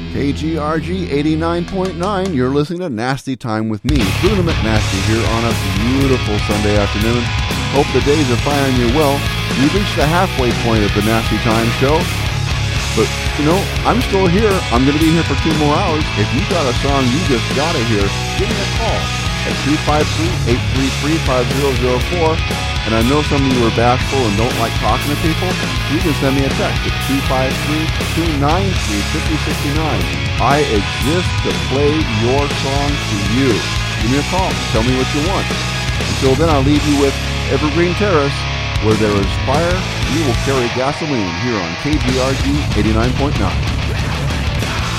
KGRG 89.9, you're listening to Nasty Time with me, Bruno McNasty, here on a beautiful Sunday afternoon. Hope the days are finding you well. You've reached the halfway point of the Nasty Time show. But, I'm still here. I'm going to be here for 2 more hours. If you got a song you just got to hear, give me a call at 253-833-5004. And I know some of you are bashful and don't like talking to people. You can send me a text at 253-293-5069. I exist to play your song for you. Give me a call. Tell me what you want. Until then, I'll leave you with Evergreen Terrace. Where there is fire, we will carry gasoline here on KGRG 89.9.